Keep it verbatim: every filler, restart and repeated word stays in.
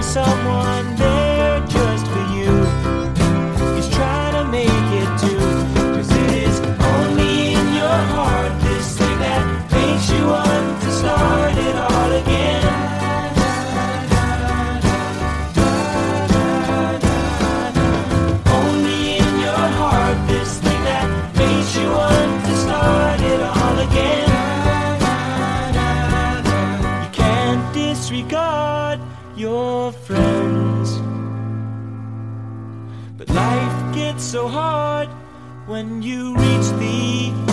someone there just for you. He's trying to make it too. Cause it is only in your heart, this thing that makes you want to start it all again. Only in your heart, this thing that makes you want to start it all again. You can't disregard your friends, but life gets so hard when you reach the